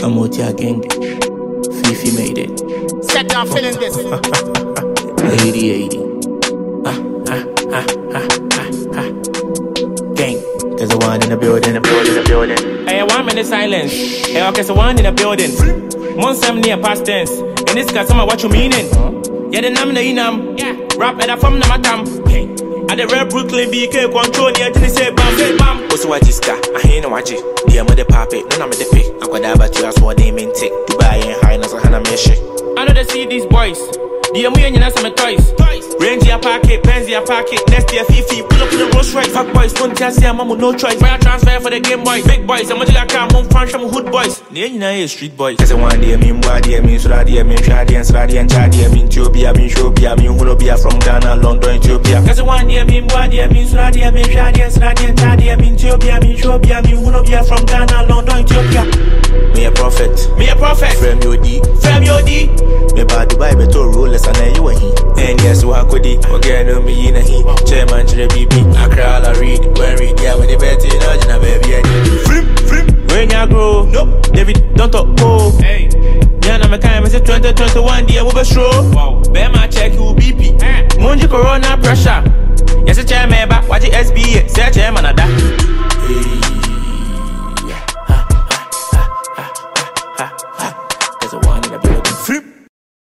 Kamotia gang. Fifi made it. Set down feeling this. 80-80. Gang. There's a one in the building, Hey, 1 minute silence. Hey, okay, so one in the building. Monsam near past tense. And this guy, some what you meaning? Yeah, the nam na inam. Rap at a from Namatam. At the Red Brooklyn BK control, yeah, to say bam. Also, what is that? I ain't no watch it. Dear mother puppet, no, I'm the pick. I'm going to have you as what they mean take. Dubai and Highness and Hannah Mesh. I know they see these boys. The me and you some toys. Range your pocket, pens your pocket, next year Fifi, pull up in the Rolls Royce. Fuck boys, don't just say I'm no choice. Fire transfer for the game boys, big boys. I'm gonna come on front from hood boys. Near street boys. Cause I want the mean body, I mean, so that I mean, Shadi and Sadi and Chadi, I mean, Ethiopia, I mean, Shopia, I mean, Hulobia from Ghana, London, Ethiopia. Cause I want the mean body, I mean, so that I mean, Shadi and Sadi and Chadi, I mean, Ethiopia, I mean, Shopia, I mean, Hulobia from Ghana, London, Ethiopia. Me a prophet, Frame your D. Me bad Dubai, beto rollers and you and he. And yes, what could he? Again, no me in a he. Chairman to the BB. I cry, I read. When read, yeah, when they bet in Argentina, baby. Flip. When you grow, nope. David, don't talk, oh. Hey. Yeah, I'm a kind of 2021, dear, we'll be sure. Wow. Bear my check, you BP. Munji Corona pressure. Yes, a chairman, but watch the SBA. Say a chairman,